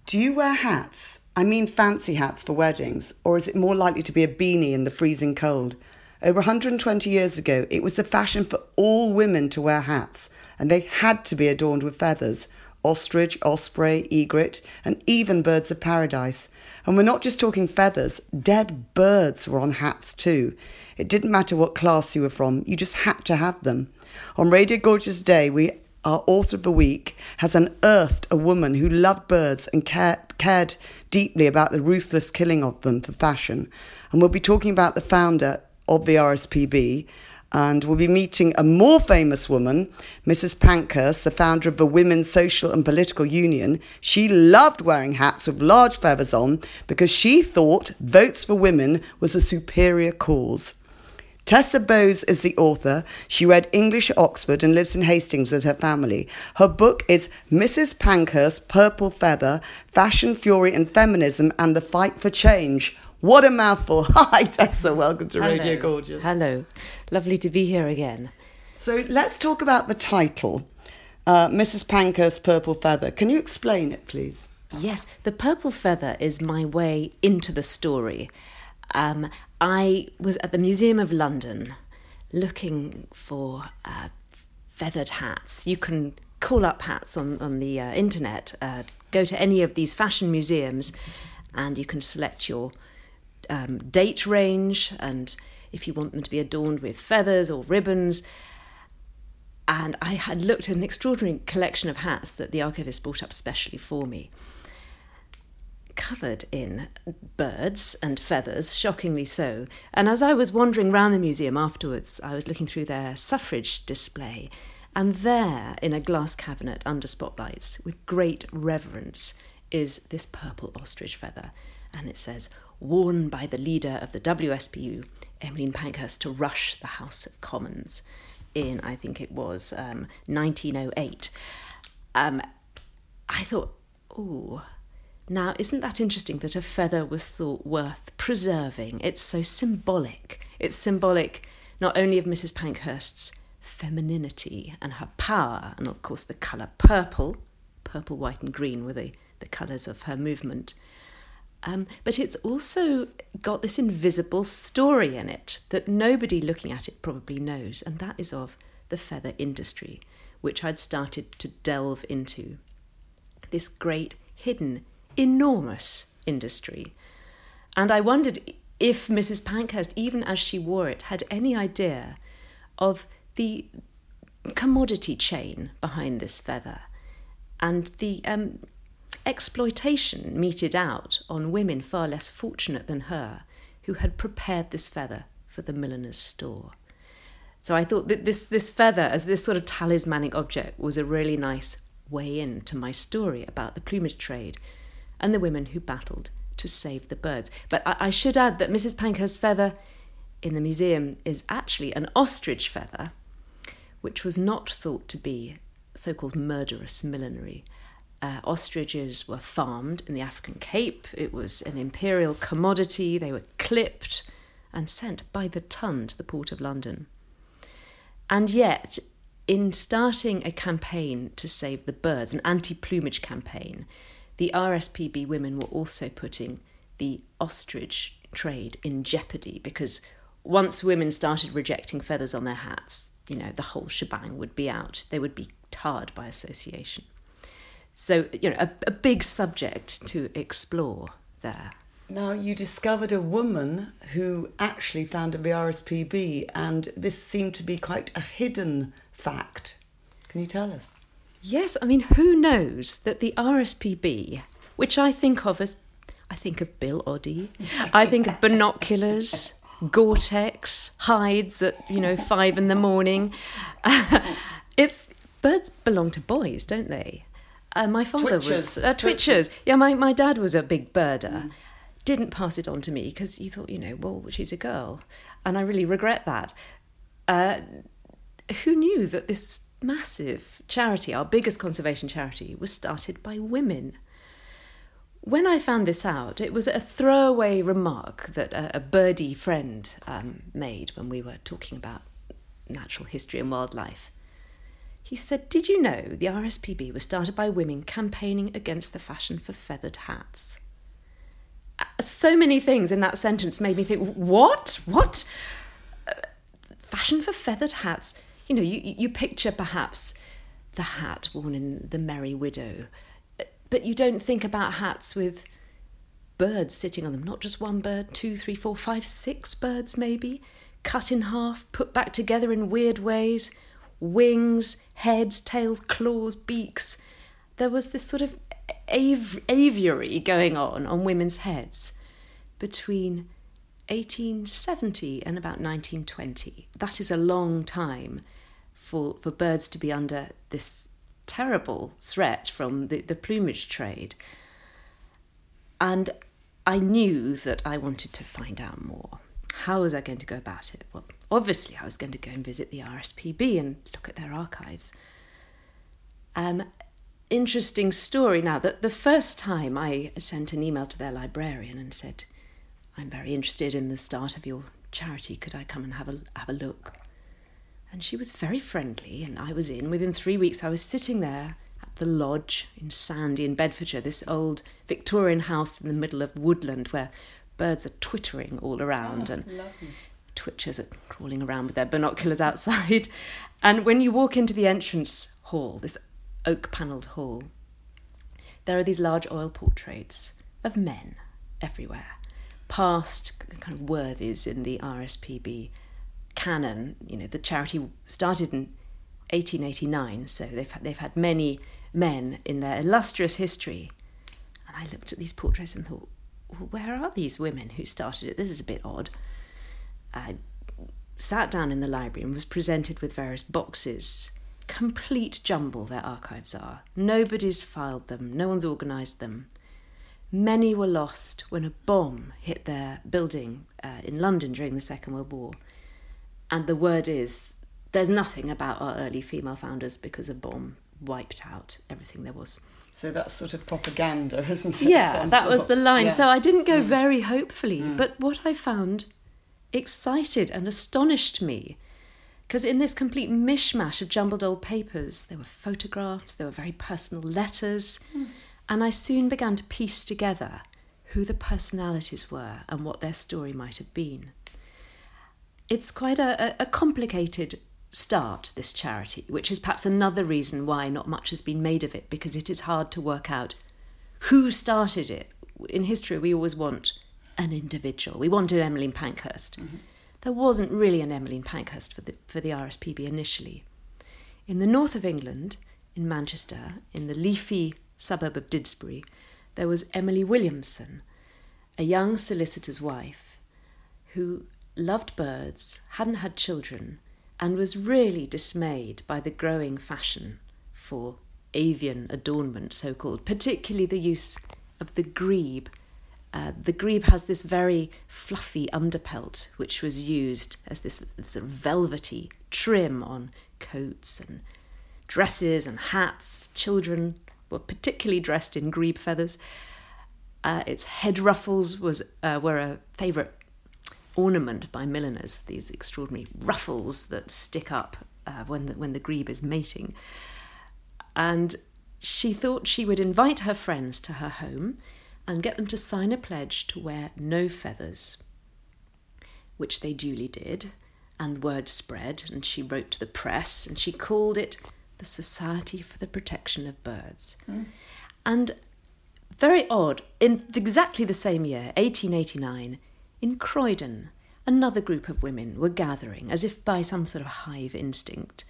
Do you wear hats? I mean fancy hats for weddings, or is it more likely to be a beanie in the freezing cold? Over 120 years ago, it was the fashion for all women to wear hats, and they had to be adorned with feathers. Ostrich, osprey, egret, and even birds of paradise. And we're not just talking feathers, dead birds were on hats too. It didn't matter what class you were from, you just had to have them. On Radio Gorgeous Day, our author of the week has unearthed a woman who loved birds and cared deeply about the ruthless killing of them for fashion. And we'll be talking about the founder of the RSPB, and we'll be meeting a more famous woman, Mrs. Pankhurst, the founder of the Women's Social and Political Union. She loved wearing hats with large feathers on because she thought votes for women was a superior cause. Tessa Bowes is the author. She read English at Oxford and lives in Hastings with her family. Her book is Mrs. Pankhurst's Purple Feather, Fashion, Fury and Feminism and the Fight for Change. What a mouthful. Hi, Tessa. Welcome to Radio Gorgeous. Hello. Lovely to be here again. So let's talk about the title, Mrs. Pankhurst's Purple Feather. Can you explain it, please? Yes, the purple feather is my way into the story. I was at the Museum of London looking for feathered hats. You can call up hats on the internet, go to any of these fashion museums, and you can select your date range and if you want them to be adorned with feathers or ribbons. And I had looked at an extraordinary collection of hats that the archivist brought up specially for me, covered in birds and feathers, shockingly so. And as I was wandering around the museum afterwards, I was looking through their suffrage display, and there, in a glass cabinet under spotlights, with great reverence, is this purple ostrich feather. And it says, worn by the leader of the WSPU, Emmeline Pankhurst, to rush the House of Commons in, I think it was, 1908. I thought, ooh, now isn't that interesting that a feather was thought worth preserving? It's so symbolic. It's symbolic not only of Mrs. Pankhurst's femininity and her power, and of course the colour purple, white and green were the colours of her movement, but it's also got this invisible story in it that nobody looking at it probably knows, and that is of the feather industry, which I'd started to delve into. This great, hidden, enormous industry. And I wondered if Mrs. Pankhurst, even as she wore it, had any idea of the commodity chain behind this feather and the exploitation meted out on women far less fortunate than her who had prepared this feather for the milliner's store. So I thought that this feather as this sort of talismanic object was a really nice way into my story about the plumage trade and the women who battled to save the birds. But I should add that Mrs. Pankhurst's feather in the museum is actually an ostrich feather, which was not thought to be so-called murderous millinery. Ostriches were farmed in the African Cape. It was an imperial commodity. They were clipped and sent by the ton to the Port of London. And yet, in starting a campaign to save the birds, an anti-plumage campaign, the RSPB women were also putting the ostrich trade in jeopardy, because once women started rejecting feathers on their hats, the whole shebang would be out. They would be tarred by association. So, a big subject to explore there. Now, you discovered a woman who actually founded the RSPB, and this seemed to be quite a hidden fact. Can you tell us? Yes, I mean, who knows that the RSPB, which I think of Bill Oddie, I think of binoculars, Gore-Tex, hides at, 5 a.m. Birds belong to boys, don't they? My father Twitchers. was... Twitchers. Yeah, my dad was a big birder. Didn't pass it on to me because he thought, well, she's a girl. And I really regret that. Who knew that this massive charity, our biggest conservation charity, was started by women? When I found this out, it was a throwaway remark that a birdie friend made when we were talking about natural history and wildlife. He said, "Did you know the RSPB was started by women campaigning against the fashion for feathered hats?" So many things in that sentence made me think, what? Fashion for feathered hats? You know, you picture perhaps the hat worn in The Merry Widow, but you don't think about hats with birds sitting on them. Not just one bird, 2, 3, 4, 5, 6 birds maybe, cut in half, put back together in weird ways, wings, heads, tails, claws, beaks. There was this sort of aviary going on women's heads between 1870 and about 1920. That is a long time for birds to be under this terrible threat from the plumage trade. And I knew that I wanted to find out more. How was I going to go about it? Well, obviously I was going to go and visit the RSPB and look at their archives. Interesting story now, that the first time I sent an email to their librarian and said, "I'm very interested in the start of your charity, could I come and have a look?" And she was very friendly, and I was in. Within 3 weeks I was sitting there at the Lodge in Sandy in Bedfordshire, this old Victorian house in the middle of woodland where birds are twittering all around, and lovely. Twitchers are crawling around with their binoculars outside. And when you walk into the entrance hall, this oak-panelled hall, there are these large oil portraits of men everywhere, past kind of worthies in the RSPB canon. You know, the charity started in 1889, so they've had many men in their illustrious history. And I looked at these portraits and thought, well, where are these women who started it? This is a bit odd. I sat down in the library and was presented with various boxes. Complete jumble their archives are. Nobody's filed them. No one's organised them. Many were lost when a bomb hit their building in London during the Second World War. And the word is, there's nothing about our early female founders because a bomb wiped out everything there was. So that's sort of propaganda, isn't it? Yeah, that was the line. Yeah. So I didn't go very hopefully, but what I found excited and astonished me, because in this complete mishmash of jumbled old papers, there were photographs, there were very personal letters, and I soon began to piece together who the personalities were and what their story might have been. It's quite a complicated start, this charity, which is perhaps another reason why not much has been made of it, because it is hard to work out who started it. In history, we always want an individual. We wanted Emmeline Pankhurst. Mm-hmm. There wasn't really an Emmeline Pankhurst for the RSPB initially. In the north of England, in Manchester, in the leafy suburb of Didsbury, there was Emily Williamson, a young solicitor's wife who loved birds, hadn't had children, and was really dismayed by the growing fashion for avian adornment, so-called, particularly the use of the grebe. The grebe has this very fluffy underpelt, which was used as this sort of velvety trim on coats and dresses and hats. Children were particularly dressed in grebe feathers. Its head ruffles were a favourite ornament by milliners, these extraordinary ruffles that stick up when the grebe is mating. And she thought she would invite her friends to her home and get them to sign a pledge to wear no feathers, which they duly did, and word spread, and she wrote to the press, and she called it the Society for the Protection of Birds. And very odd, in exactly the same year, 1889, in Croydon, another group of women were gathering, as if by some sort of hive instinct.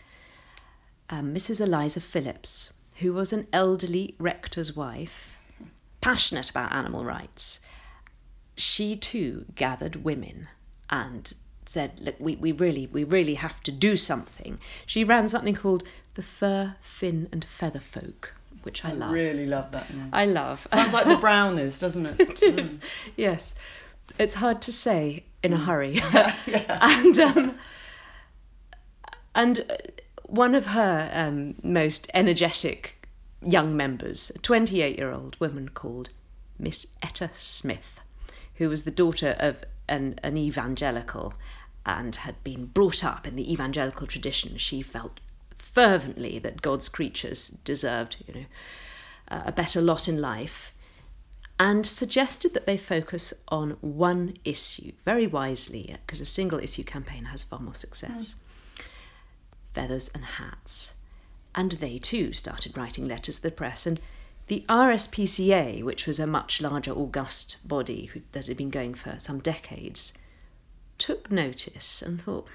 Mrs. Eliza Phillips, who was an elderly rector's wife, passionate about animal rights, she too gathered women and said, look, we really have to do something. She ran something called the Fur, Fin and Feather Folk, which I love. I really love that name. I love. Sounds like the Brownies, doesn't it? It is, yes. It's hard to say in a hurry. Yeah. And one of her most energetic young members, a 28-year-old woman called Miss Etta Smith, who was the daughter of an evangelical and had been brought up in the evangelical tradition. She felt fervently that God's creatures deserved, a better lot in life, and suggested that they focus on one issue, very wisely, because a single issue campaign has far more success. Feathers and hats. And they too started writing letters to the press, and the RSPCA, which was a much larger, august body that had been going for some decades, took notice and thought,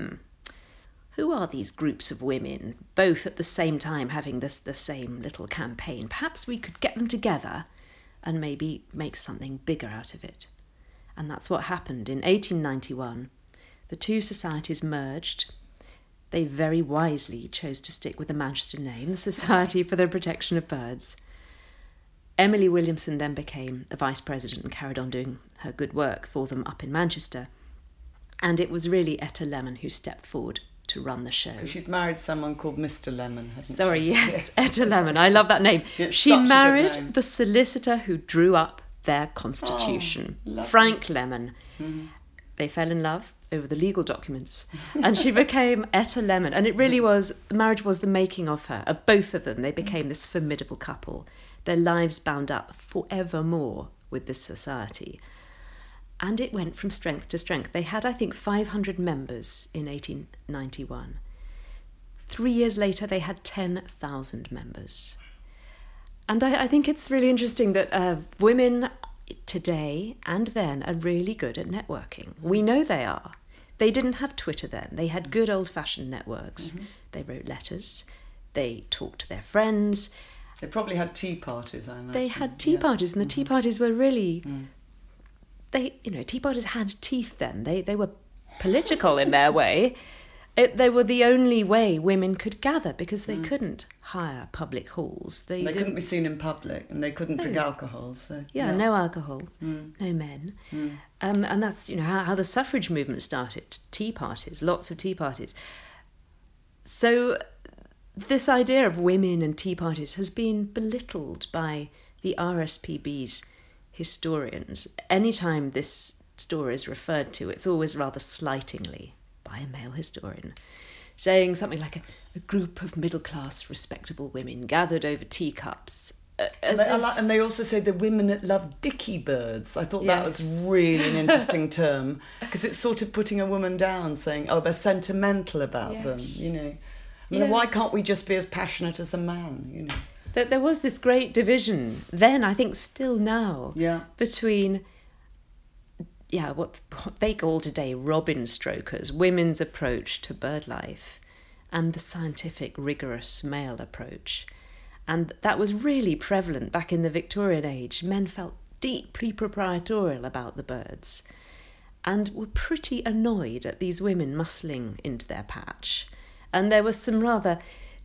who are these groups of women, both at the same time having the same little campaign? Perhaps we could get them together and maybe make something bigger out of it. And that's what happened. In 1891, the two societies merged. They very wisely chose to stick with the Manchester name, the Society for the Protection of Birds. Emily Williamson then became the vice president and carried on doing her good work for them up in Manchester. And it was really Etta Lemon who stepped forward to run the show. Because she'd married someone called Mr. Lemon, hadn't she? Sorry, yes, Etta Lemon. I love that name. She married the solicitor who drew up their constitution, Frank Lemon. Mm-hmm. They fell in love over the legal documents, and she became Etta Lemon. And it really was, the marriage was the making of her, of both of them. They became this formidable couple, their lives bound up forevermore with this society. And it went from strength to strength. They had, I think, 500 members in 1891. 3 years later, they had 10,000 members. And I think it's really interesting that women today and then are really good at networking. We know they are. They didn't have Twitter then. They had good old-fashioned networks. Mm-hmm. They wrote letters. They talked to their friends. They probably had tea parties, I imagine. They had tea parties, and the tea parties were really... tea parties had teeth then. They were political in their way. They were the only way women could gather because they couldn't hire public halls. They couldn't be seen in public, and they couldn't drink alcohol. So no alcohol, no men. And that's how the suffrage movement started. Tea parties, lots of tea parties. So this idea of women and tea parties has been belittled by the RSPB's historians. Anytime this story is referred to, it's always rather slightingly by a male historian, saying something like a group of middle-class respectable women gathered over teacups. And they also say the women that love dicky birds. I thought that was really an interesting term, because it's sort of putting a woman down, saying, they're sentimental about them, why can't we just be as passionate as a man, That there was this great division then, I think still now, between what they call today robin strokers, women's approach to bird life, and the scientific, rigorous male approach. And that was really prevalent back in the Victorian age. Men felt deeply proprietorial about the birds and were pretty annoyed at these women muscling into their patch. And there were some rather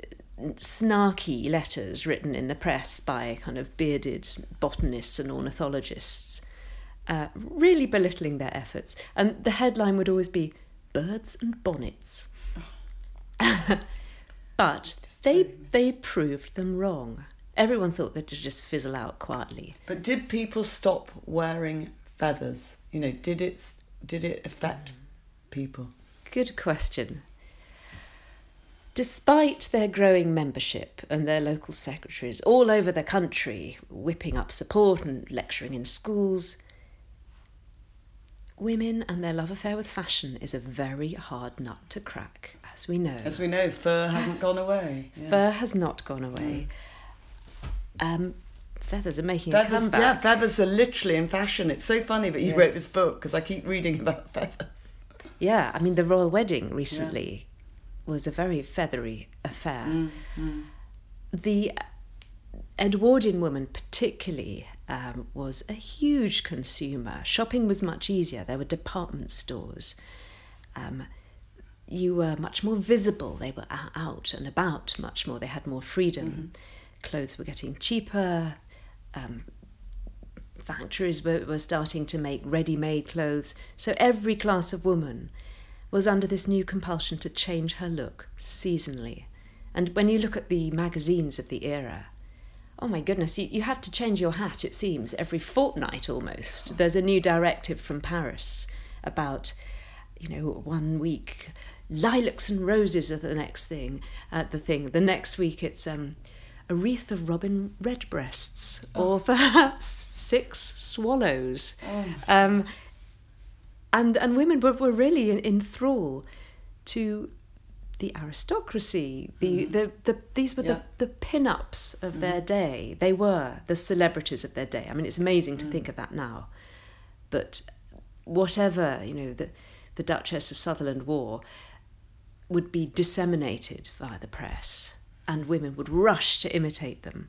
snarky letters written in the press by kind of bearded botanists and ornithologists, really belittling their efforts. And the headline would always be birds and bonnets. But they proved them wrong. Everyone thought they'd just fizzle out quietly. But did people stop wearing feathers? Did it affect people? Good question. Despite their growing membership and their local secretaries all over the country whipping up support and lecturing in schools, women and their love affair with fashion is a very hard nut to crack, as we know. As we know, fur hasn't gone away. Yeah. Fur has not gone away. Feathers are making a comeback. Yeah, feathers are literally in fashion. It's so funny that you wrote this book, because I keep reading about feathers. Yeah, the royal wedding recently was a very feathery affair. The Edwardian woman particularly was a huge consumer. Shopping was much easier. There were department stores. You were much more visible. They were out and about much more. They had more freedom. Clothes were getting cheaper. Factories were starting to make ready-made clothes. So every class of woman was under this new compulsion to change her look seasonally. And when you look at the magazines of the era, oh my goodness, you have to change your hat, it seems, every fortnight almost. There's a new directive from Paris about, 1 week lilacs and roses are the next thing. The next week it's a wreath of robin redbreasts, or perhaps 6 swallows. And women were really in thrall to the aristocracy. These were the pin-ups of their day. They were the celebrities of their day. I mean, it's amazing to think of that now. But whatever, the Duchess of Sutherland wore would be disseminated via the press, and women would rush to imitate them.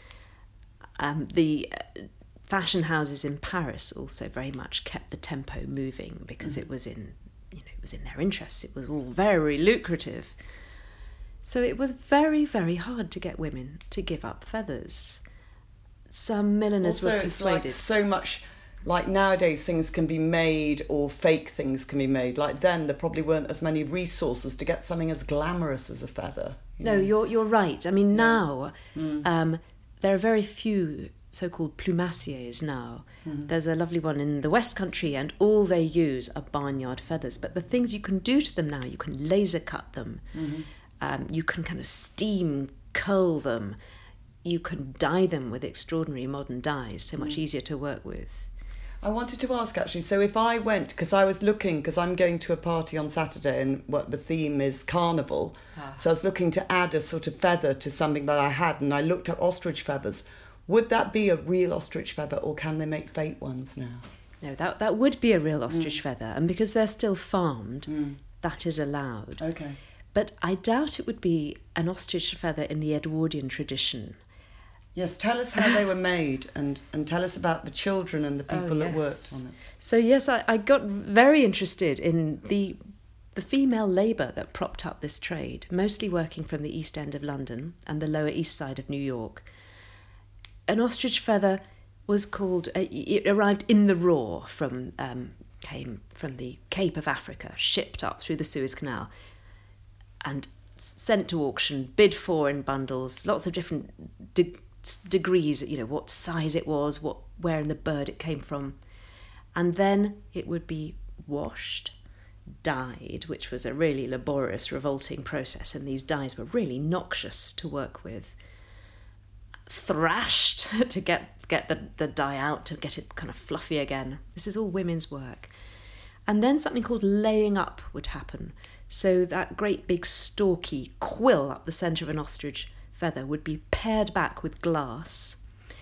The fashion houses in Paris also very much kept the tempo moving, because it was in their interests. It was all very lucrative. So it was very, very hard to get women to give up feathers. Some milliners were persuaded. It's like so much, like nowadays things can be made, or fake things can be made. Like then there probably weren't as many resources to get something as glamorous as a feather. No, you're right. I mean, now there are very few so-called plumassiers now. There's a lovely one in the West Country, and all they use are barnyard feathers. But the things you can do to them now, you can laser cut them, you can kind of steam curl them, you can dye them with extraordinary modern dyes, so much easier to work with. I wanted to ask actually, so if I went, because I was looking, because I'm going to a party on Saturday and what the theme is carnival, so I was looking to add a sort of feather to something that I had, and I looked at ostrich feathers. Would that be a real ostrich feather, or can they make fake ones now? No, that would be a real ostrich feather, and because they're still farmed, that is allowed. Okay. But I doubt it would be an ostrich feather in the Edwardian tradition. Yes, tell us how they were made, and tell us about the children and the people that worked on it. So yes, I got very interested in the female labour that propped up this trade, mostly working from the East End of London and the Lower East Side of New York. An ostrich feather was called, it arrived in the raw came from the Cape of Africa, shipped up through the Suez Canal and sent to auction, bid for in bundles, lots of different degrees, what size it was, where in the bird it came from. And then it would be washed, dyed, which was a really laborious, revolting process, and these dyes were really noxious to work with. Thrashed to get the dye out, to get it kind of fluffy again. This is all women's work. And then something called laying up would happen. So that great big stalky quill up the centre of an ostrich feather would be pared back with glass,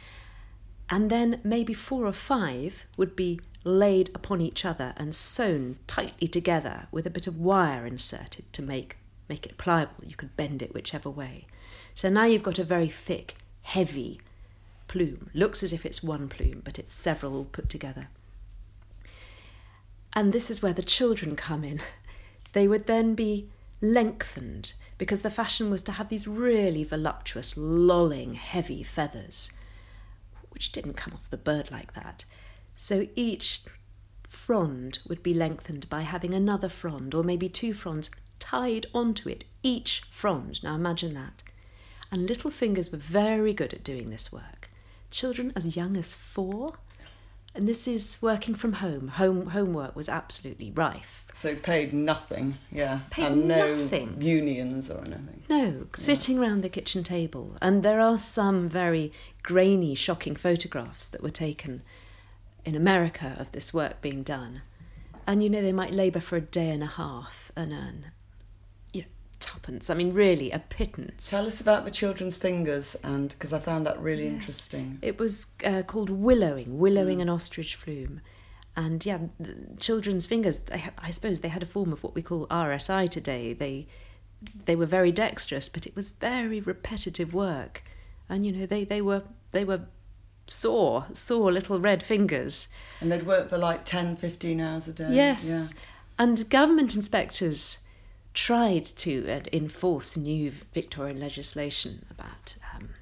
and then maybe 4 or 5 would be laid upon each other and sewn tightly together with a bit of wire inserted to make it pliable. You could bend it whichever way. So now you've got a very thick, heavy plume. Looks as if it's one plume, but it's several all put together. And this is where the children come in. They would then be lengthened, because the fashion was to have these really voluptuous, lolling, heavy feathers, which didn't come off the bird like that. So each frond would be lengthened by having another frond, or maybe 2 fronds, tied onto it, each frond. Now imagine that. And little fingers were very good at doing this work. Children as young as 4. And this is working from home. Homework was absolutely rife. So paid nothing, and nothing. No unions or anything. No, sitting round the kitchen table. And there are some very grainy, shocking photographs that were taken in America of this work being done. And, they might labour for a day and a half and earn, 2pence. I mean, really, a pittance. Tell us about the children's fingers, and because I found that really interesting. It was called willowing an ostrich plume. And the children's fingers, I suppose they had a form of what we call RSI today. They were very dexterous, but it was very repetitive work. And, they were sore little red fingers. And they'd work for like 10, 15 hours a day. Yes. Yeah. And government inspectors tried to enforce new Victorian legislation about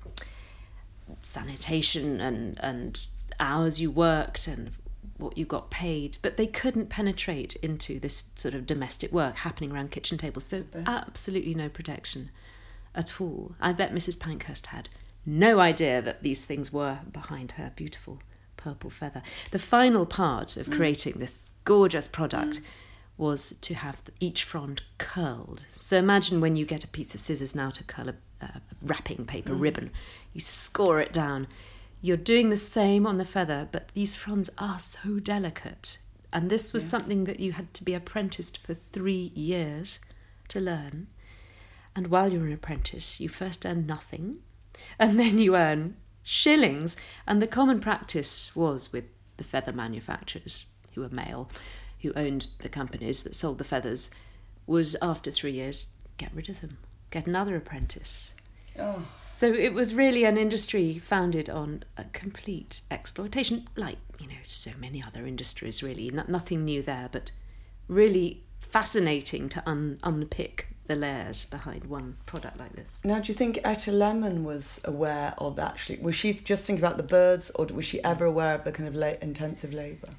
sanitation and hours you worked and what you got paid, but they couldn't penetrate into this sort of domestic work happening around kitchen tables, so absolutely no protection at all. I bet Mrs. Pankhurst had no idea that these things were behind her beautiful purple feather. The final part of creating this gorgeous product was to have each frond curled. So imagine when you get a piece of scissors now to curl a wrapping paper ribbon, you score it down. You're doing the same on the feather, but these fronds are so delicate. And this was something that you had to be apprenticed for 3 years to learn. And while you're an apprentice, you first earn nothing, and then you earn shillings. And the common practice was with the feather manufacturers, who were male, who owned the companies that sold the feathers, was after 3 years, get rid of them, get another apprentice. Oh. So it was really an industry founded on a complete exploitation, like, so many other industries, really. Nothing new there, but really fascinating to unpick the layers behind one product like this. Now, do you think Etta Lemon was aware of was she just thinking about the birds, or was she ever aware of the kind of intensive labour?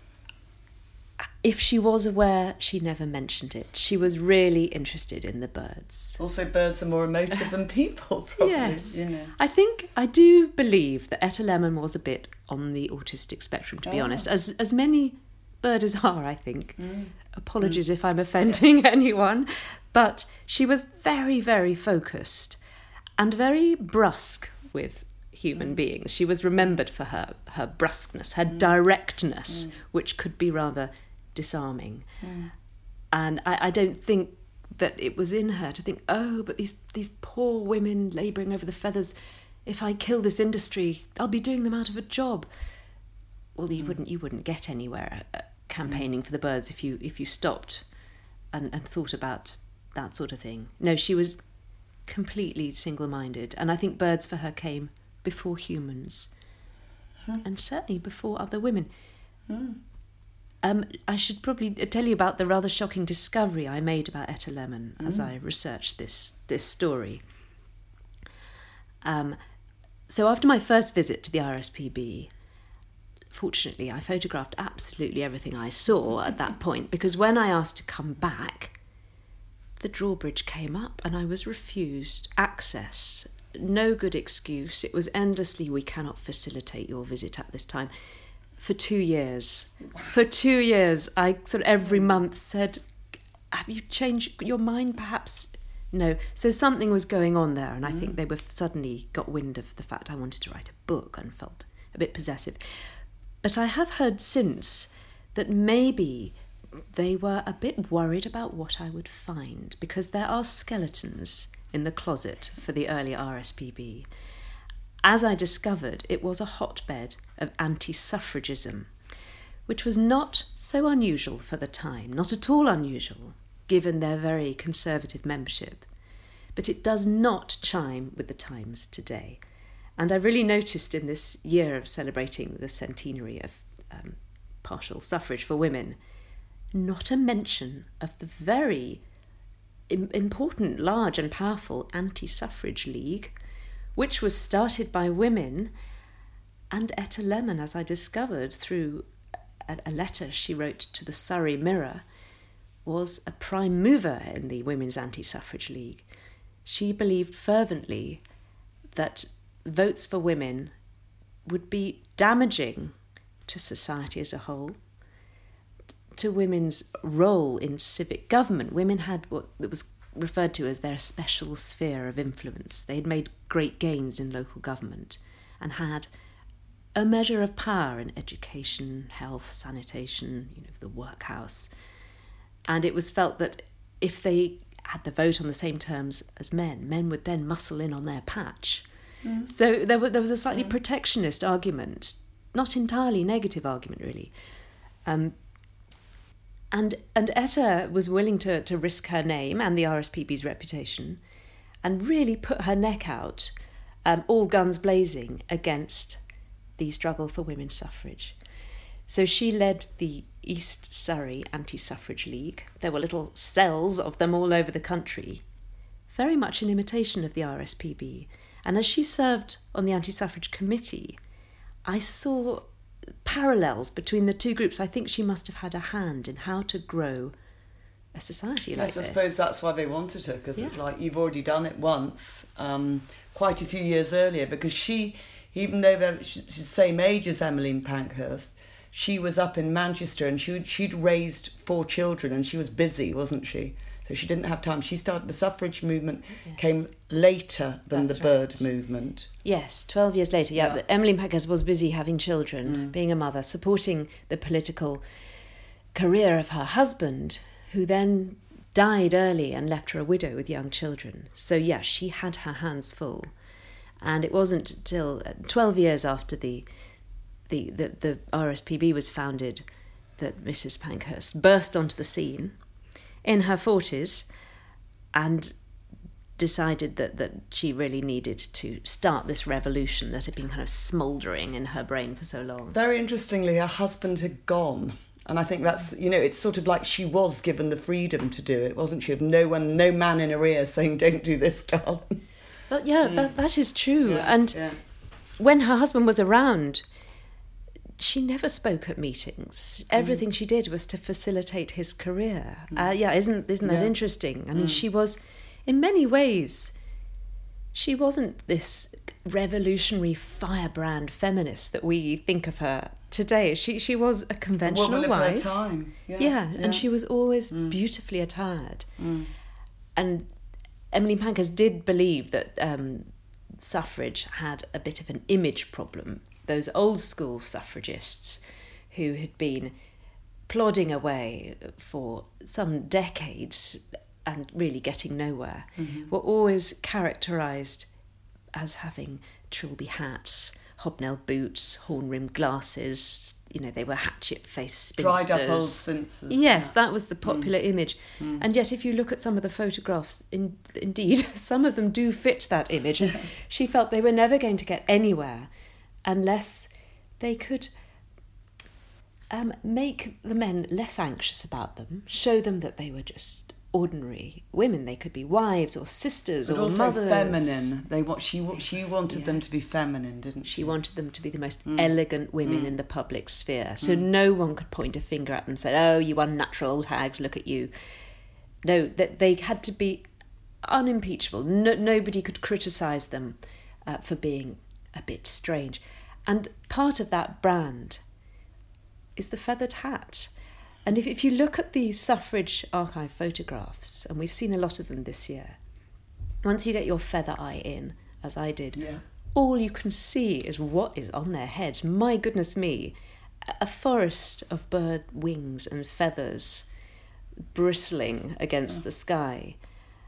If she was aware, she never mentioned it. She was really interested in the birds. Also, birds are more emotive than people, probably. Yes. I do believe that Etta Lemon was a bit on the autistic spectrum, to be honest, as many birders are, I think. Apologies if I'm offending anyone. But she was very, very focused and very brusque with human beings. She was remembered for her brusqueness, her directness, which could be rather disarming. And I don't think that it was in her to think, but these poor women labouring over the feathers, if I kill this industry, I'll be doing them out of a job. Well, you wouldn't get anywhere campaigning for the birds if you stopped and thought about that sort of thing. No, she was completely single-minded, and I think birds for her came before humans, and certainly before other women. I should probably tell you about the rather shocking discovery I made about Etta Lemon as I researched this story. So after my first visit to the RSPB, fortunately, I photographed absolutely everything I saw at that point, because when I asked to come back, the drawbridge came up and I was refused access. No good excuse. It was endlessly, we cannot facilitate your visit at this time. For 2 years. Wow. For 2 years, I sort of every month said, have you changed your mind perhaps? No. So something was going on there, and I think they were suddenly got wind of the fact I wanted to write a book and felt a bit possessive. But I have heard since that maybe they were a bit worried about what I would find, because there are skeletons in the closet for the early RSPB. As I discovered, it was a hotbed of anti-suffragism, which was not so unusual for the time, not at all unusual, given their very conservative membership. But it does not chime with the times today. And I really noticed in this year of celebrating the centenary of partial suffrage for women, not a mention of the very important, large and powerful Anti-Suffrage League, which was started by women. And Etta Lemon, as I discovered through a letter she wrote to the Surrey Mirror, was a prime mover in the Women's Anti-Suffrage League. She believed fervently that votes for women would be damaging to society as a whole, to women's role in civic government. Women had what it was referred to as their special sphere of influence. They had made great gains in local government and had a measure of power in education, health, sanitation, the workhouse. And it was felt that if they had the vote on the same terms as men would then muscle in on their patch. So there was a slightly protectionist argument, not entirely negative argument, really. And Etta was willing to risk her name and the RSPB's reputation and really put her neck out, all guns blazing, against the struggle for women's suffrage. So she led the East Surrey Anti-Suffrage League. There were little cells of them all over the country, very much in imitation of the RSPB. And as she served on the Anti-Suffrage Committee, I saw parallels between the two groups. I think she must have had a hand in how to grow a society like this. Yes, I suppose that's why they wanted her, because it's like, you've already done it once, quite a few years earlier, because she, even though she's the same age as Emmeline Pankhurst, she was up in Manchester and she'd raised 4 children and she was busy, wasn't she? So she didn't have time. She started, the suffrage movement came later than the bird movement. Yes, 12 years later. Yeah. Emmeline Pankhurst was busy having children, being a mother, supporting the political career of her husband, who then died early and left her a widow with young children. So, yes, she had her hands full. And it wasn't until 12 years after the RSPB was founded that Mrs. Pankhurst burst onto the scene in her 40s and decided that she really needed to start this revolution that had been kind of smouldering in her brain for so long. Very interestingly, her husband had gone. And I think that's, it's sort of like she was given the freedom to do it, wasn't she? Of no man in her ear saying, don't do this, darling. Well, that is true. When her husband was around, she never spoke at meetings. Everything she did was to facilitate his career. Isn't that interesting? I mean, she was, in many ways, she wasn't this revolutionary firebrand feminist that we think of her today. She was a conventional wife. Of her time. And she was always beautifully attired. And Emmeline Pankhurst did believe that suffrage had a bit of an image problem. Those old school suffragists who had been plodding away for some decades and really getting nowhere were always characterised as having trilby hats, hobnail boots, horn-rimmed glasses. They were hatchet-faced spinsters. Dried-up old spinsters. Yes, that was the popular image. And yet if you look at some of the photographs, indeed, some of them do fit that image. And she felt they were never going to get anywhere unless they could make the men less anxious about them, show them that they were just ordinary women. They could be wives or sisters or also mothers. Feminine. She wanted them to be feminine, didn't she? She wanted them to be the most elegant women in the public sphere. So no one could point a finger at them and say, "Oh, you unnatural old hags, look at you." No, that they had to be unimpeachable. Nobody could criticise them for being a bit strange. And part of that brand is the feathered hat. And if you look at the suffrage archive photographs, and we've seen a lot of them this year, once you get your feather eye in, as I did, all you can see is what is on their heads. My goodness me, a forest of bird wings and feathers bristling against the sky.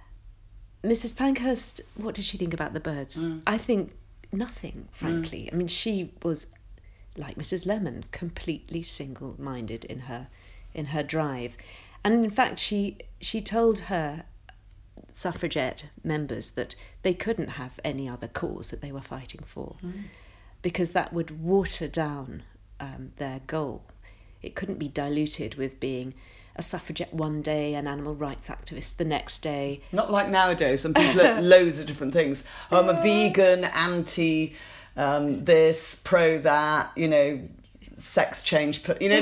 Mrs. Pankhurst, what did she think about the birds? I think nothing, frankly. I mean, she was, like Mrs. Lemon, completely single-minded in her drive. And in fact, she told her suffragette members that they couldn't have any other cause that they were fighting for because that would water down their goal. It couldn't be diluted with being a suffragette one day, an animal rights activist the next day. Not like nowadays when people are loads of different things. I'm a vegan, anti this, pro that, sex change,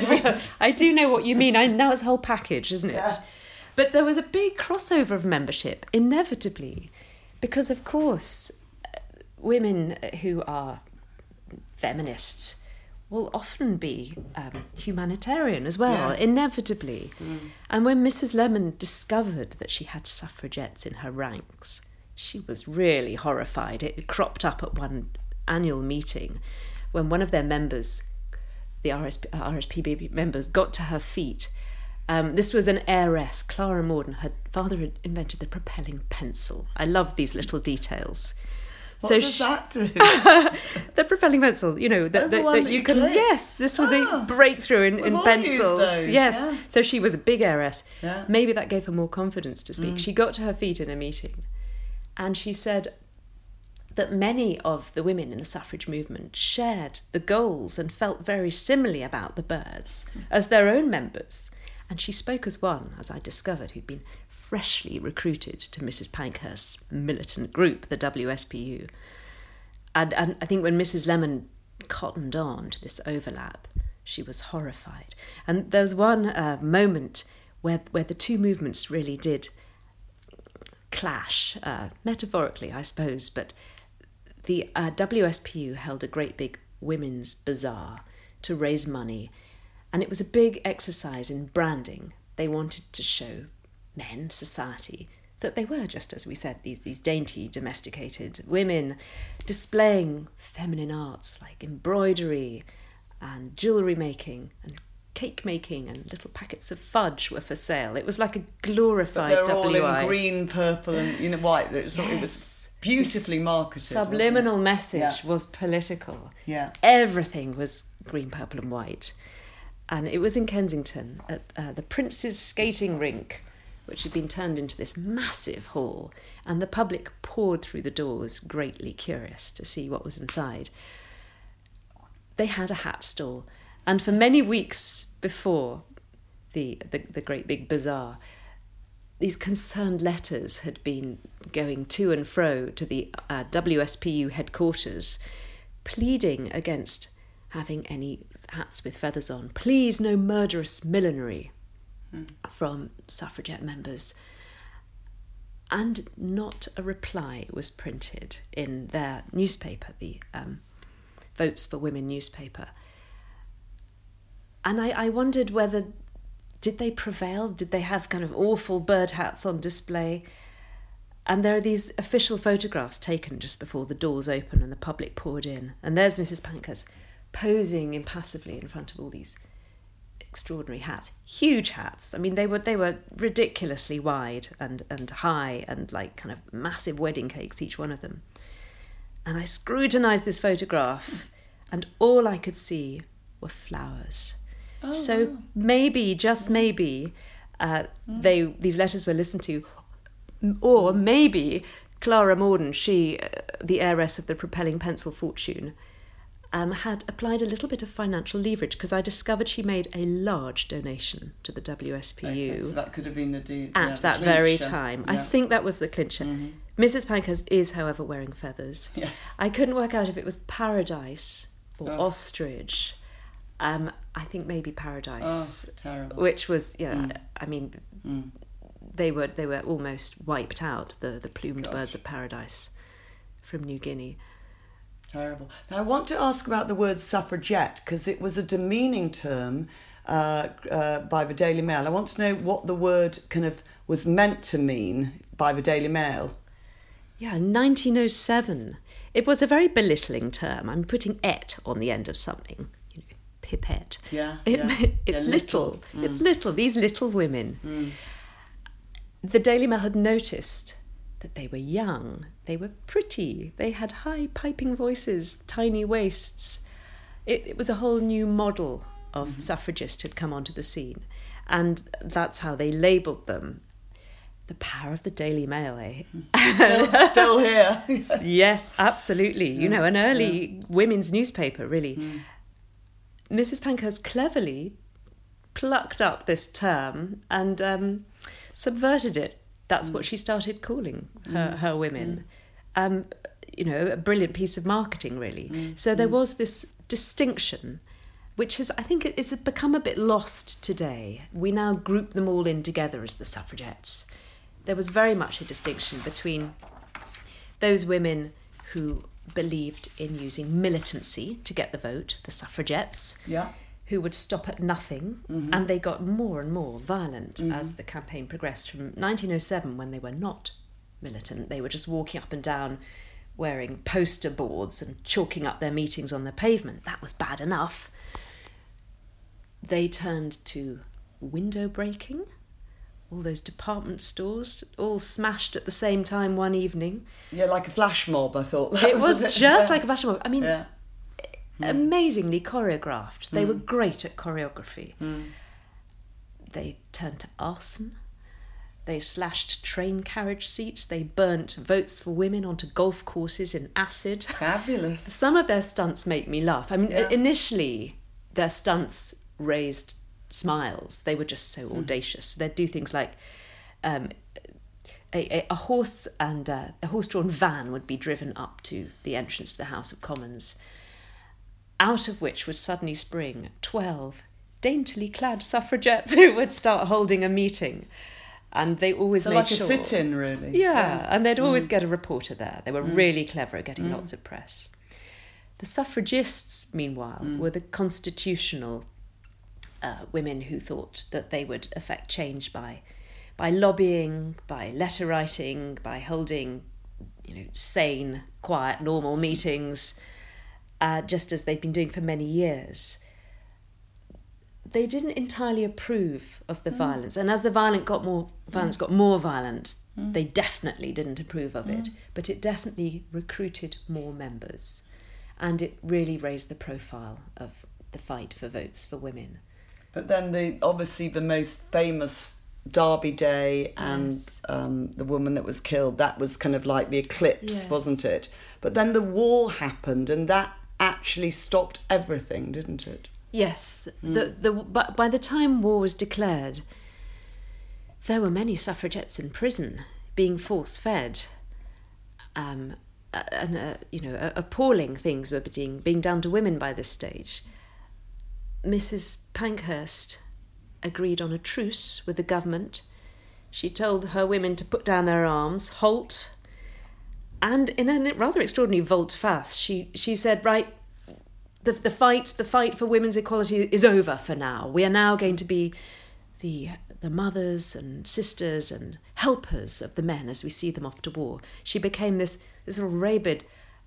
I do know what you mean. Now it's a whole package, isn't it? Yeah. But there was a big crossover of membership, inevitably, because of course women who are feminists will often be humanitarian as well, inevitably. And when Mrs. Lemon discovered that she had suffragettes in her ranks, she was really horrified. It cropped up at one annual meeting when one of their members, the RSPB members, got to her feet. This was an heiress, Clara Morden. Her father had invented the propelling pencil. I love these little details. What does that do? The propelling pencil, that you can... Yes, this was a breakthrough in pencils. Yes, yeah. So she was a big heiress. Yeah. Maybe that gave her more confidence to speak. She got to her feet in a meeting and she said that many of the women in the suffrage movement shared the goals and felt very similarly about the birds as their own members. And she spoke as one, as I discovered, who'd been freshly recruited to Mrs. Pankhurst's militant group, the WSPU. And I think when Mrs. Lemon cottoned on to this overlap, she was horrified. And there's one moment where the two movements really did clash, metaphorically, I suppose, but the WSPU held a great big women's bazaar to raise money And it was a big exercise in branding. They wanted to show men, society, that they were, just as we said, these dainty, domesticated women displaying feminine arts like embroidery and jewellery making and cake making, and little packets of fudge were for sale. It was like a glorified But they're all WI. in green, purple and white. It was beautifully marketed. Subliminal message was political. Yeah. Everything was green, purple and white. And it was in Kensington at the Prince's Skating Rink, which had been turned into this massive hall, and the public poured through the doors, greatly curious to see what was inside. They had a hat stall, and for many weeks before the great big bazaar, these concerned letters had been going to and fro to the WSPU headquarters, pleading against having any hats with feathers on. Please, no murderous millinery, from suffragette members. And not a reply was printed in their newspaper, the Votes for Women newspaper. And I wondered whether, did they prevail? Did they have kind of awful bird hats on display? And there are these official photographs taken just before the doors open and the public poured in. And there's Mrs. Pankhurst posing impassively in front of all these extraordinary hats, huge hats. I mean, they were ridiculously wide and high, and like kind of massive wedding cakes, each one of them. And I scrutinised this photograph, and all I could see were flowers. Oh, So wow. maybe, just maybe, these letters were listened to, or maybe Clara Morden, she, the heiress of the propelling pencil fortune, had applied a little bit of financial leverage, because I discovered she made a large donation to the WSPU. Okay, so that could have been the At that very clincher. time. Yeah. I think that was the clincher. Mrs. Pankhurst is, however, wearing feathers. Yes. I couldn't work out if it was paradise or Oh. ostrich. I think maybe paradise, Oh, terrible. which was, I mean, they were almost wiped out, the plumed Gosh. birds of paradise from New Guinea. Terrible. Now, I want to ask about the word suffragette, because it was a demeaning term by the Daily Mail. I want to know what the word kind of was meant to mean by the Daily Mail. Yeah, 1907. It was a very belittling term. I'm putting "et" on the end of something, pipette. Yeah, It's little. It's little. These little women. The Daily Mail had noticed that they were young, they were pretty, they had high piping voices, tiny waists. It was a whole new model of suffragist had come onto the scene, and that's how they labelled them. The power of the Daily Mail, eh? Still here. Yes, absolutely. An early women's newspaper, really. Mrs. Pankhurst cleverly plucked up this term and subverted it. That's what she started calling her women. A brilliant piece of marketing, really. So there was this distinction, which I think it's become a bit lost today. We now group them all in together as the suffragettes. There was very much a distinction between those women who believed in using militancy to get the vote, the suffragettes, Yeah. who would stop at nothing, and they got more and more violent as the campaign progressed. From 1907, when they were not militant, they were just walking up and down wearing poster boards and chalking up their meetings on the pavement. That was bad enough. They turned to window breaking, all those department stores, all smashed at the same time one evening. Yeah, like a flash mob, I thought. That It was a bit- just like a fashion mob. I mean, Yeah. amazingly choreographed. They were great at choreography. They turned to arson. They slashed train carriage seats. They burnt Votes for Women onto golf courses in acid. Fabulous. Some of their stunts make me laugh. I mean, Yeah. initially, their stunts raised smiles. They were just so audacious. They'd do things like a horse and a horse-drawn van would be driven up to the entrance to the House of Commons, out of which would suddenly spring 12 daintily clad suffragettes who would start holding a meeting. And they always So made like sure... a sit-in, really. Yeah, and they'd always get a reporter there. They were really clever at getting lots of press. The suffragists, meanwhile, were the constitutional women who thought that they would affect change by lobbying, by letter writing, by holding, sane, quiet, normal meetings, just as they've been doing for many years. They didn't entirely approve of the violence, and as the violence got more violent, they definitely didn't approve of it. But it definitely recruited more members, and it really raised the profile of the fight for votes for women. But then obviously the most famous Derby Day and the woman that was killed, that was kind of like the eclipse, wasn't it? But then the war happened, and that actually stopped everything, didn't it? Yes. But by the time war was declared, there were many suffragettes in prison being force-fed. Appalling things were being done to women by this stage. Mrs. Pankhurst agreed on a truce with the government. She told her women to put down their arms, halt, and in a rather extraordinary volte-face, she said, right, the fight for women's equality is over for now. We are now going to be the mothers and sisters and helpers of the men as we see them off to war. She became this sort of rabid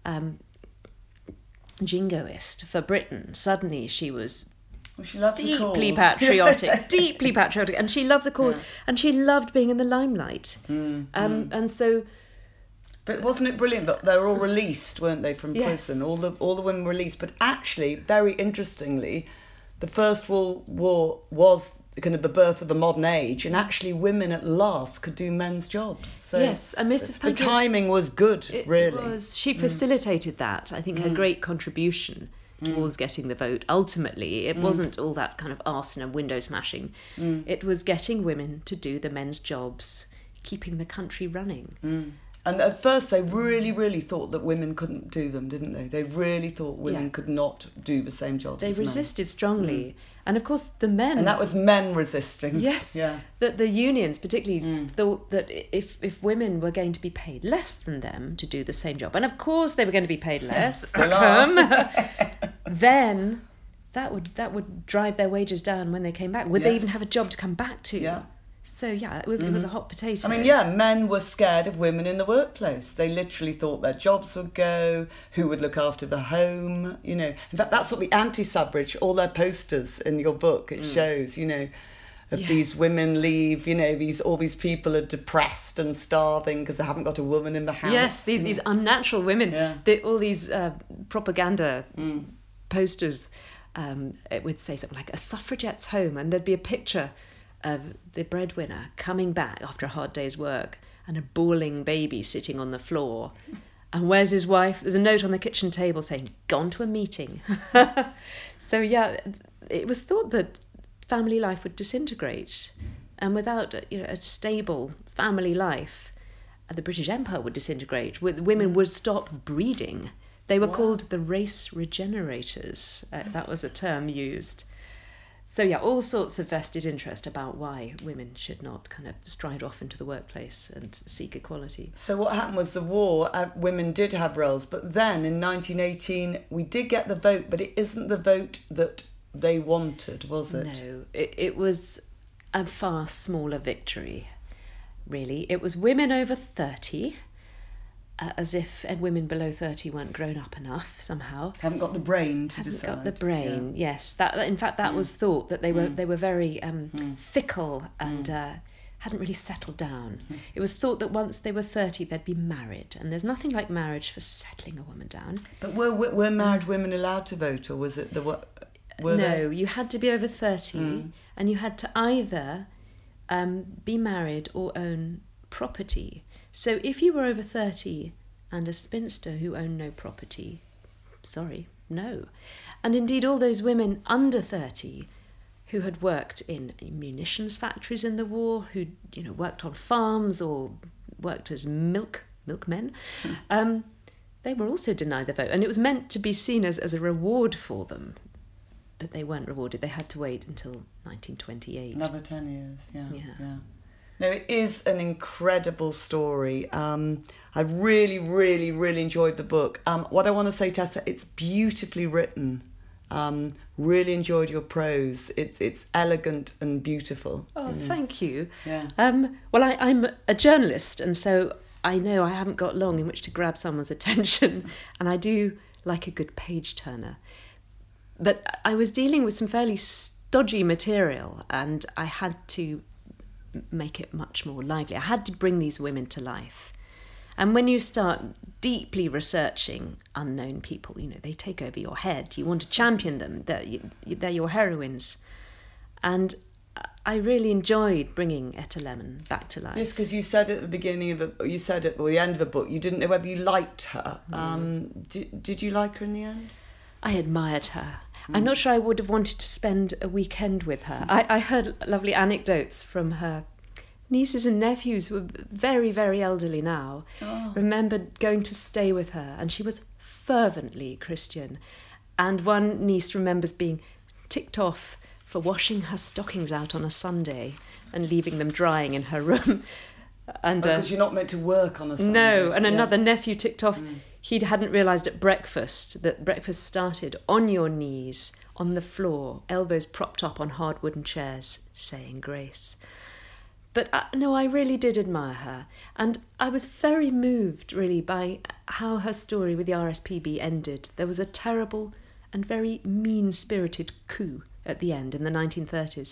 jingoist for Britain. Suddenly she was deeply patriotic, and she loves a cause, and she loved being in the limelight. And so. But wasn't it brilliant? But they were all released, weren't they, from prison? All the women were released. But actually, very interestingly, the First World War was kind of the birth of a modern age, and actually women at last could do men's jobs. So yes, and Mrs. Pankhurst, the timing was good, really. It was. She facilitated that. I think her great contribution towards getting the vote. Ultimately, it wasn't all that kind of arson and window smashing. It was getting women to do the men's jobs, keeping the country running. And at first they really, really thought that women couldn't do them, didn't they? They really thought women could not do the same jobs as men. They resisted strongly. And of course the men... And that was men resisting. Yes. Yeah. That the unions particularly thought that if women were going to be paid less than them to do the same job, and of course they were going to be paid less, then that would drive their wages down when they came back. Would they even have a job to come back to? Yeah. So it was a hot potato. I mean, men were scared of women in the workplace. They literally thought their jobs would go, who would look after the home, In fact, that's what the anti-suffrage, all their posters in your book, it shows, of these women leave, all these people are depressed and starving because they haven't got a woman in the house. Yes, these unnatural women. Yeah. All these propaganda posters, it would say something like a suffragette's home, and there'd be a picture of the breadwinner coming back after a hard day's work and a bawling baby sitting on the floor. And where's his wife? There's a note on the kitchen table saying, gone to a meeting. So, it was thought that family life would disintegrate. And without a stable family life, the British Empire would disintegrate. Women would stop breeding. They were called the race regenerators. That was a term used. So, all sorts of vested interest about why women should not kind of stride off into the workplace and seek equality. So what happened was the war, women did have roles, but then in 1918 we did get the vote, but it isn't the vote that they wanted, was it? No, it was a far smaller victory, really. It was women over 30, as if women below 30 weren't grown up enough somehow. Haven't got the brain to decide. Haven't got the brain, yes. In fact, that was thought, that they were very fickle and hadn't really settled down. It was thought that once they were 30, they'd be married, and there's nothing like marriage for settling a woman down. But were married women allowed to vote, or was it No, you had to be over 30, and you had to either be married or own property. So if you were over 30 and a spinster who owned no property, no. And indeed all those women under 30 who had worked in munitions factories in the war, who worked on farms or worked as milkmen, they were also denied the vote. And it was meant to be seen as a reward for them. But they weren't rewarded. They had to wait until 1928. Another 10 years, yeah. No, it is an incredible story. I really, really, really enjoyed the book. What I want to say, Tessa, it's beautifully written. Really enjoyed your prose. It's elegant and beautiful. Oh, thank you. Yeah. Well, I'm a journalist, and so I know I haven't got long in which to grab someone's attention, and I do like a good page-turner. But I was dealing with some fairly stodgy material, and I had to make it much more lively. I had to bring these women to life. And when you start deeply researching unknown people, they take over your head. You want to champion them. They're your heroines. And I really enjoyed bringing Etta Lemon back to life. Yes, because you said at the beginning of the end of the book, you didn't know whether you liked her. Did you like her in the end? I admired her. I'm not sure I would have wanted to spend a weekend with her. I heard lovely anecdotes from her nieces and nephews who were very, very elderly now. Remembered going to stay with her, and she was fervently Christian. And one niece remembers being ticked off for washing her stockings out on a Sunday and leaving them drying in her room. And because you're not meant to work on a Sunday. No, and another nephew ticked off. He hadn't realised at breakfast that breakfast started on your knees, on the floor, elbows propped up on hard wooden chairs, saying grace. But no, I really did admire her. And I was very moved, really, by how her story with the RSPB ended. There was a terrible and very mean-spirited coup at the end in the 1930s.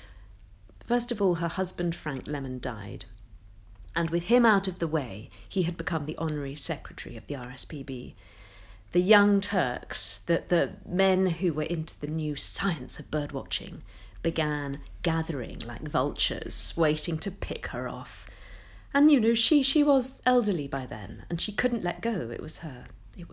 First of all, her husband, Frank Lemon, died. And with him out of the way, he had become the honorary secretary of the RSPB. The Young Turks, the men who were into the new science of birdwatching, began gathering like vultures, waiting to pick her off. And, she was elderly by then, and she couldn't let go. It was her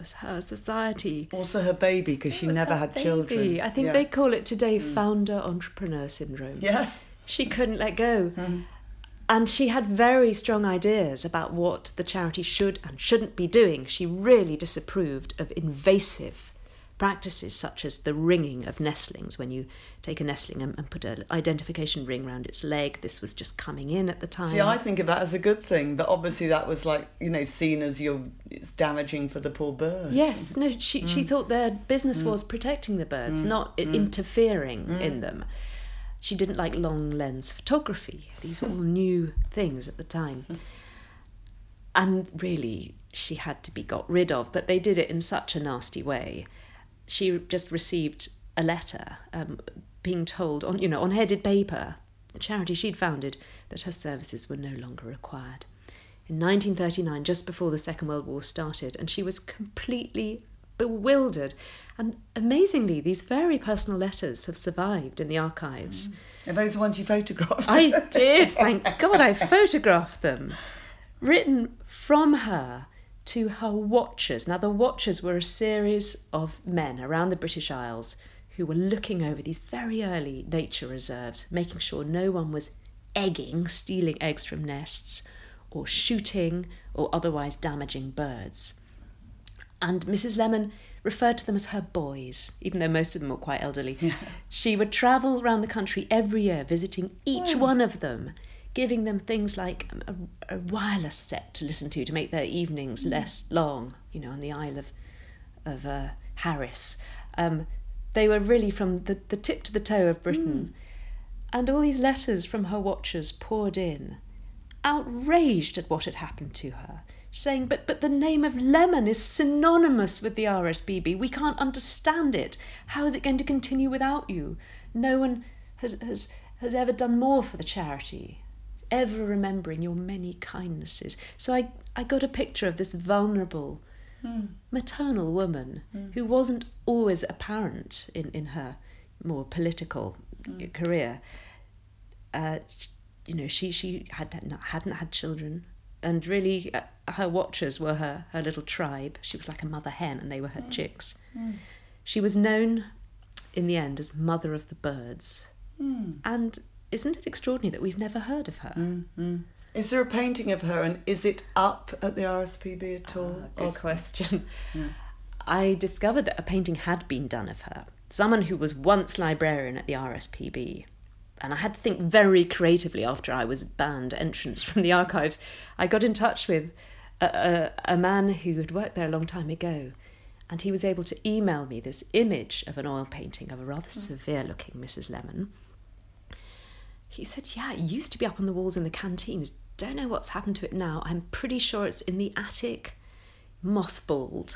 society. Also her baby, because she never had children. I think they call it today founder entrepreneur syndrome. Yes. She couldn't let go. And she had very strong ideas about what the charity should and shouldn't be doing. She really disapproved of invasive practices such as the ringing of nestlings. When you take a nestling and put an identification ring round its leg, this was just coming in at the time. See, I think of that as a good thing, but obviously that was seen as it's damaging for the poor bird. Yes, no, she thought their business was protecting the birds, not interfering in them. She didn't like long lens photography. These were all new things at the time. And really, she had to be got rid of, but they did it in such a nasty way. She just received a letter being told on headed paper, the charity she'd founded, that her services were no longer required. In 1939, just before the Second World War started, and she was completely bewildered. And amazingly, these very personal letters have survived in the archives. Are those the ones you photographed? I did, thank God I photographed them. Written from her to her watchers. Now, the watchers were a series of men around the British Isles who were looking over these very early nature reserves, making sure no one was stealing eggs from nests, or shooting or otherwise damaging birds. And Mrs. Lemon referred to them as her boys, even though most of them were quite elderly. Yeah. She would travel around the country every year, visiting each one of them, giving them things like a wireless set to listen to make their evenings less long, on the Isle of Harris. They were really from the tip to the toe of Britain. And all these letters from her watchers poured in, outraged at what had happened to her, saying, but the name of Lemon is synonymous with the RSPB. We can't understand it. How is it going to continue without you? No one has ever done more for the charity, ever remembering your many kindnesses. So I got a picture of this vulnerable, maternal woman who wasn't always apparent in her more political career. She hadn't had children. And really, her watchers were her little tribe. She was like a mother hen, and they were her chicks. She was known, in the end, as Mother of the Birds. And isn't it extraordinary that we've never heard of her? Is there a painting of her, and is it up at the RSPB at all? Good question. I discovered that a painting had been done of her. Someone who was once librarian at the RSPB. And I had to think very creatively after I was banned entrance from the archives. I got in touch with a man who had worked there a long time ago, And he was able to email me this image of an oil painting of a rather severe-looking Mrs. Lemon. He said, yeah, it used to be up on the walls in the canteens. Don't know what's happened to it now. I'm pretty sure it's in the attic, mothballed.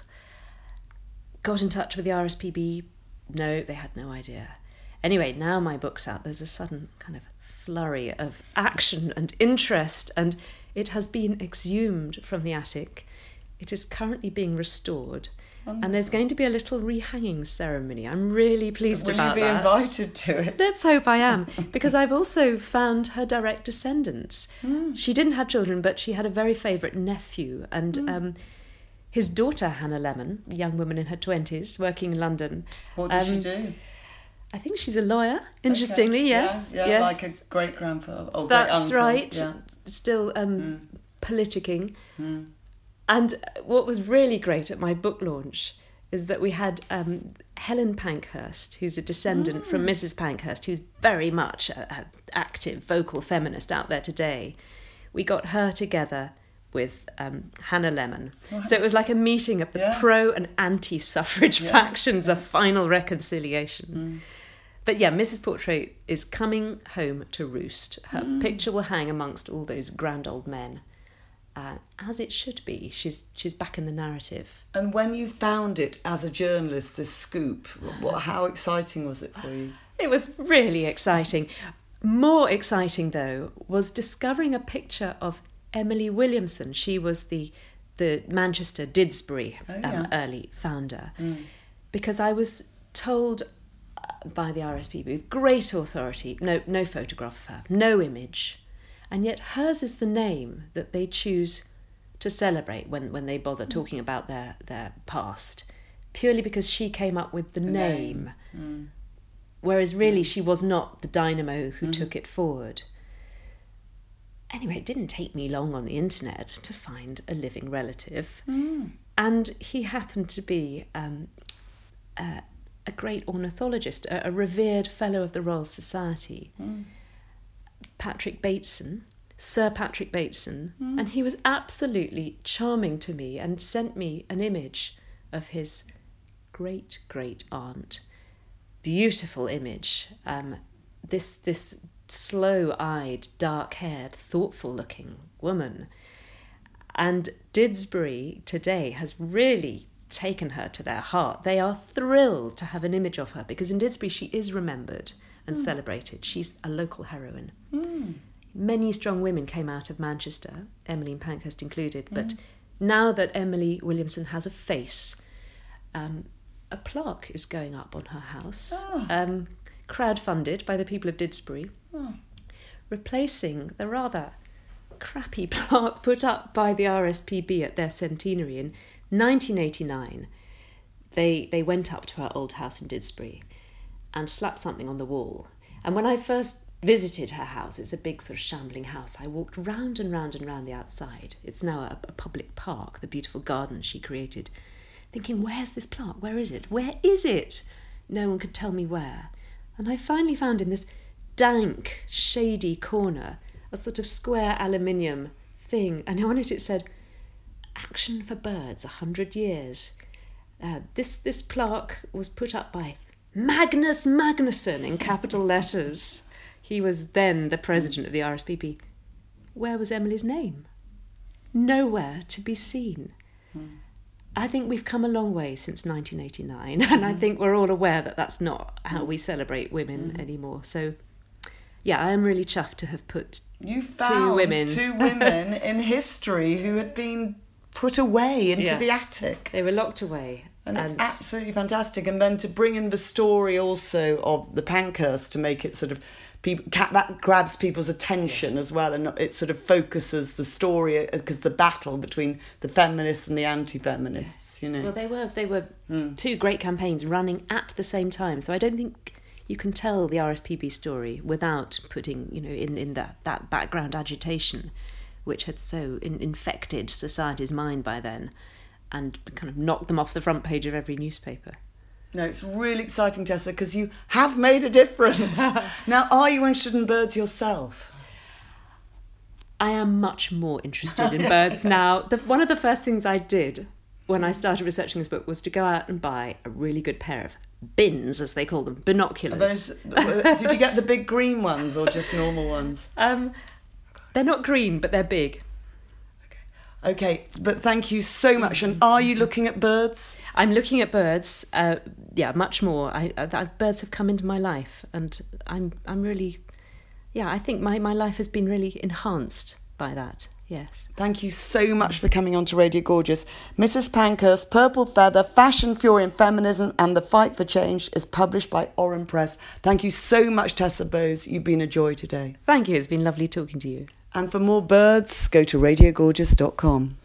Got in touch with the RSPB. No, they had no idea. Anyway, now my book's out. There's a sudden kind of flurry of action and interest, and it has been exhumed from the attic. It is currently being restored. Wonderful. And there's going to be a little rehanging ceremony. I'm really pleased about that. Will you be invited to it? Let's hope I am, because I've also found her direct descendants. She didn't have children, but she had a very favourite nephew, and his daughter, Hannah Lemon, a young woman in her 20s, working in London. What does she do? I think she's a lawyer, interestingly, okay. yes. Yeah, yes. Like a great-grandfather or That's great-uncle. right. Yeah. Still politicking. And what was really great at my book launch is that we had Helen Pankhurst, who's a descendant from Mrs. Pankhurst, who's very much an active, vocal feminist out there today. We got her together with Hannah Lemon. Right. So it was like a meeting of the pro and anti-suffrage factions, a final reconciliation. But yeah, Mrs. Portrait is coming home to roost. Her picture will hang amongst all those grand old men. As it should be. She's back in the narrative. And when you found it as a journalist, this scoop, how exciting was it for you? It was really exciting. More exciting, though, was discovering a picture of Emily Williamson. She was the Manchester Didsbury early founder. Because I was told by the RSPB with great authority, no photograph of her, no image. And yet hers is the name that they choose to celebrate when they bother talking about their past, purely because she came up with the name. Whereas really she was not the dynamo who took it forward. Anyway, it didn't take me long on the internet to find a living relative. And he happened to be a great ornithologist, a revered fellow of the Royal Society. Patrick Bateson, Sir Patrick Bateson, and he was absolutely charming to me and sent me an image of his great-great-aunt. Beautiful image. This slow-eyed, dark-haired, thoughtful-looking woman. And Didsbury today has really taken her to their heart. They are thrilled to have an image of her because in Didsbury she is remembered and celebrated. She's a local heroine. Many strong women came out of Manchester, Emmeline Pankhurst included, but now that Emily Williamson has a face, a plaque is going up on her house, crowdfunded by the people of Didsbury, replacing the rather crappy plaque put up by the RSPB at their centenary in 1989. They went up to her old house in Didsbury and slapped something on the wall. And when I first visited her house, it's a big sort of shambling house, I walked round and round and round the outside. It's now a public park, the beautiful garden she created, thinking, where's this plaque? Where is it? Where is it? No one could tell me where. And I finally found in this dank, shady corner a sort of square aluminium thing, and on it said, Action for Birds, 100 years. This plaque was put up by Magnus Magnusson in capital letters. He was then the president of the RSPB. Where was Emily's name? Nowhere to be seen. I think we've come a long way since 1989, and I think we're all aware that that's not how we celebrate women anymore. So, yeah, I am really chuffed to have put two women in history who had been put away into the attic. They were locked away. And it's absolutely fantastic. And then to bring in the story also of the Pankhurst to make it sort of, that grabs people's attention as well. And it sort of focuses the story, because the battle between the feminists and the anti-feminists, you know. Well, they were two great campaigns running at the same time. So I don't think you can tell the RSPB story without putting, in that background agitation, which had so infected society's mind by then, and kind of knocked them off the front page of every newspaper. No, it's really exciting, Tessa, because you have made a difference. Now, are you interested in birds yourself? I am much more interested in birds now. One of the first things I did when I started researching this book was to go out and buy a really good pair of bins, as they call them, binoculars. Did you get the big green ones or just normal ones? They're not green, but they're big. Okay, but thank you so much. And are you looking at birds? I'm looking at birds. Much more. Birds have come into my life, and I'm really, I think my life has been really enhanced by that. Yes. Thank you so much for coming on to Radio Gorgeous. Mrs. Pankhurst, Purple Feather, Fashion, Fury and Feminism and the Fight for Change is published by Oren Press. Thank you so much, Tessa Bowes. You've been a joy today. Thank you. It's been lovely talking to you. And for more birds, go to radiogorgeous.com.